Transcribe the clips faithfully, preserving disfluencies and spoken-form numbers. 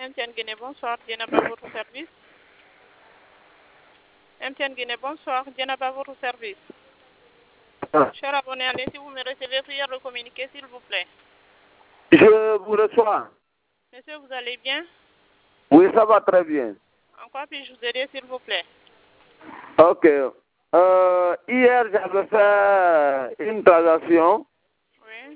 M T N Guinée, bonsoir. Djenaba, votre service. M T N Guinée, bonsoir. Djenaba, votre service. Ah. Cher abonné, allez, si vous me recevez, prière de communiquer, s'il vous plaît. Je vous reçois. Monsieur, vous allez bien? Oui, ça va très bien. En quoi puis-je vous aider, s'il vous plaît? Ok. Euh, hier, j'avais fait une transaction. Oui.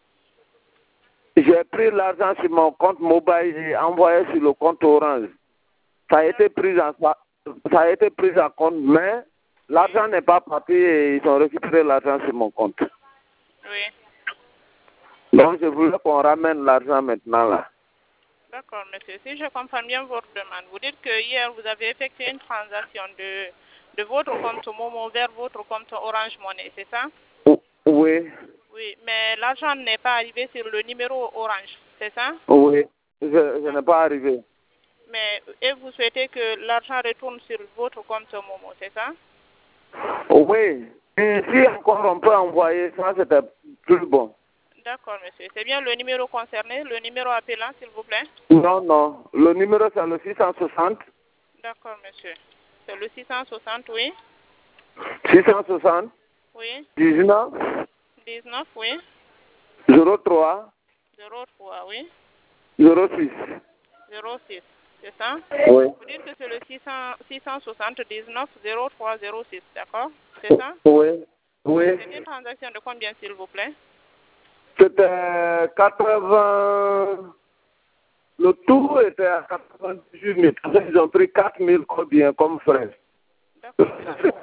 J'ai pris l'argent sur mon compte mobile et envoyé sur le compte Orange. Ça a été pris en, ça, ça a été pris en compte, mais l'argent n'est pas parti et ils ont récupéré l'argent sur mon compte. Oui. Donc, je voulais qu'on ramène l'argent maintenant là. D'accord, monsieur. Si je comprends bien votre demande, vous dites que hier, vous avez effectué une transaction de, de votre compte Momo vers votre compte Orange Money, c'est ça? Oui. Oui, mais l'argent n'est pas arrivé sur le numéro Orange, c'est ça? Oui. Je, je n'ai pas arrivé. Mais, et vous souhaitez que l'argent retourne sur votre compte Momo, c'est ça? Oui. Et si encore on peut envoyer ça, c'était plus bon. D'accord, monsieur. C'est bien le numéro concerné, le numéro appelant, s'il vous plaît? Non, non. Le numéro, c'est le six cent soixante. D'accord, monsieur. C'est le six cent soixante, oui. six cent soixante. Oui. dix-neuf. dix-neuf, oui. zéro trois. zéro trois, oui. zéro six. zéro six, c'est ça? Oui. Vous dites que c'est le six cents, six cent soixante-dix-neuf zéro trois zéro six, d'accord? C'est ça? Oui. Oui. C'est une transaction de combien, s'il vous plaît? C'était quatre-vingts. Le tout était à quatre-vingt-dix-huit mille. Ils ont pris quatre mille combien comme frais. D'accord, monsieur.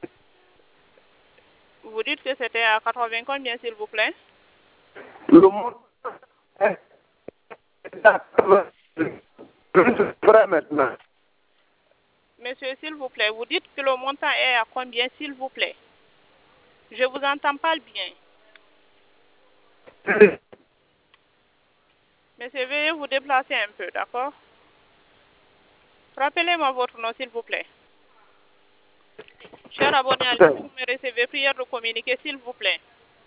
Vous dites que c'était à quatre-vingts combien, s'il vous plaît? Le montant est à quatre-vingts mille. Plus frais maintenant. Monsieur, s'il vous plaît, vous dites que le montant est à combien, s'il vous plaît? Je vous entends pas bien. Monsieur, veuillez vous déplacer un peu, d'accord? Rappelez-moi votre nom, s'il vous plaît. Cher abonné, allez, si vous me recevez, prière de communiquer, s'il vous plaît.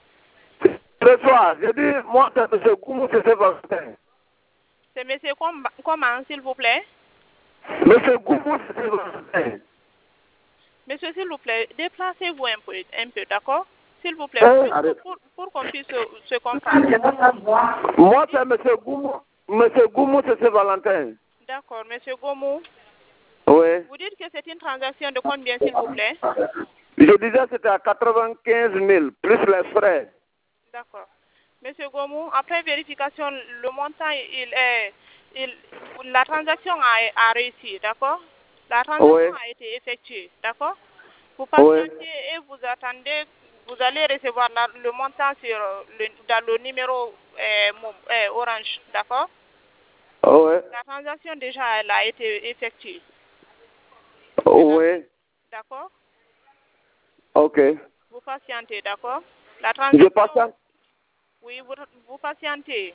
Ce soir, je dis, moi, c'est M. Goumou, c'est Valentin. C'est monsieur com- comment, s'il vous plaît? M. Goumou, c'est Valentin. Monsieur, s'il vous plaît, déplacez-vous un peu, un peu, d'accord? S'il vous plaît, Hein? pour, pour, pour qu'on puisse se, se comprendre. Moi, c'est M. Goumou. M. Goumou, c'est Valentin. D'accord, monsieur Gomou. Oui. Vous dites que c'est une transaction de combien, s'il vous plaît? Je disais que c'était à quatre-vingt-quinze mille, plus les frais. D'accord. Monsieur Gomou, après vérification, le montant, il est, il, la transaction a, a réussi, d'accord? La transaction Oui. a été effectuée, d'accord? Vous Oui. patientez et vous attendez, vous allez recevoir la- le montant sur le, dans le numéro euh, mon- euh, Orange, d'accord? Oui. La transaction déjà elle a été effectuée. Oui. D'accord? Ok. Vous patientez, d'accord? La Je transaction, patiente. oui, vous, vous patientez.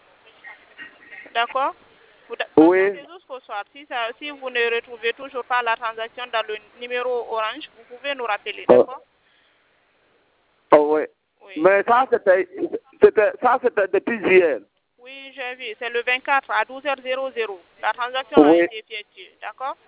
D'accord? Vous da- Oui. patientez jusqu'au soir. Si, ça, si vous ne retrouvez toujours pas la transaction dans le numéro Orange, vous pouvez nous rappeler, Oh. d'accord? Oh, oui. Oui. Mais ça, c'était, c'était, ça, c'était depuis hier. Oui, j'ai vu. C'est le vingt-quatre à douze heures. La transaction a Oui. été effectuée, d'accord?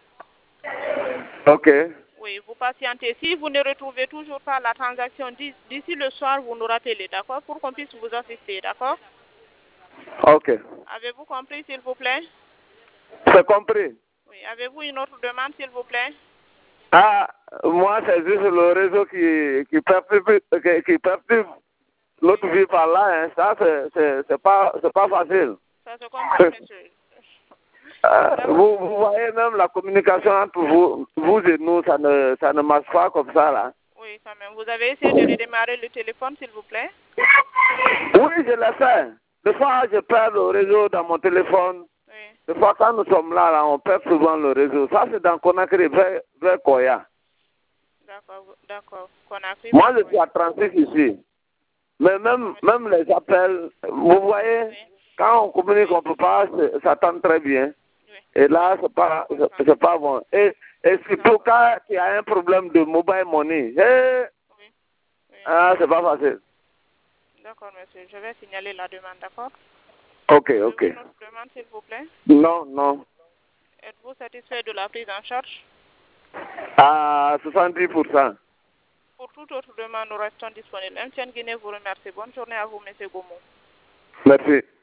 Ok. Oui, vous patientez. Si vous ne retrouvez toujours pas la transaction d'i- d'ici le soir, vous nous rappelez, d'accord? Pour qu'on puisse vous assister, d'accord? Ok. Avez-vous compris, s'il vous plaît? C'est compris. Oui. Avez-vous une autre demande, s'il vous plaît? Ah, moi, c'est juste le réseau qui, qui perturbe, qui, qui perturbe l'autre vie par là. Hein. Ça, c'est, c'est, c'est pas, c'est pas facile. Ça se comprend, monsieur. Euh, vous, vous voyez même la communication entre vous, vous et nous, ça ne, ça ne marche pas comme ça, là. Oui, quand même. Vous avez essayé de redémarrer le téléphone, s'il vous plaît? Oui, je l'ai fait. Des fois, je perds le réseau dans mon téléphone. Oui. Des fois, quand nous sommes là, là, on perd souvent le réseau. Ça, c'est dans Conakry, vers, vers Koya. D'accord, d'accord. Conakry, Moi, je oui. suis à trente-six ici. Mais même, même les appels, vous voyez, Oui. quand on communique, on ne peut pas s- s'attendre très bien. Oui. Et là, c'est pas, c'est c'est pas bon. Et, et surtout quand il y a un problème de mobile money, eh, Oui. Oui. ah, c'est pas facile. D'accord, monsieur. Je vais signaler la demande, d'accord? Ok, ok. Avez-vous une autre demande, s'il vous plaît? Non, non. Êtes-vous satisfait de la prise en charge? À soixante-dix pour cent. Pour toute autre demande, nous restons disponibles. M T N Guinée vous remercie. Bonne journée à vous, M. Goumou. Merci.